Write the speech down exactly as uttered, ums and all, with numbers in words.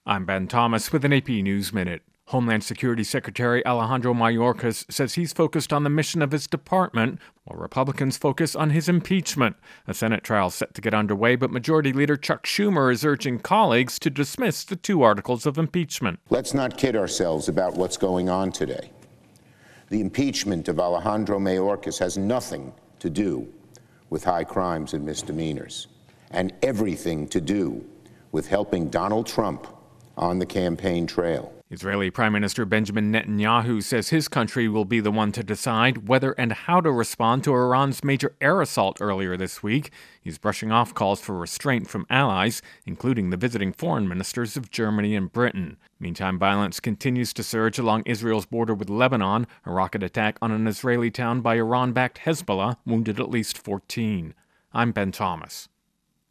I'm Ben Thomas with an A P News Minute. Homeland Security Secretary Alejandro Mayorkas says he's focused on the mission of his department, while Republicans focus on his impeachment. A Senate trial set to get underway, but Majority Leader Chuck Schumer is urging colleagues to dismiss the two articles of impeachment. Let's not kid ourselves about what's going on today. The impeachment of Alejandro Mayorkas has nothing to do with high crimes and misdemeanors, and everything to do with helping Donald Trump on the campaign trail. Israeli Prime Minister Benjamin Netanyahu says his country will be the one to decide whether and how to respond to Iran's major air assault earlier this week. He's brushing off calls for restraint from allies, including the visiting foreign ministers of Germany and Britain. Meantime, violence continues to surge along Israel's border with Lebanon. A rocket attack on an Israeli town by Iran-backed Hezbollah wounded at least fourteen. I'm Ben Thomas.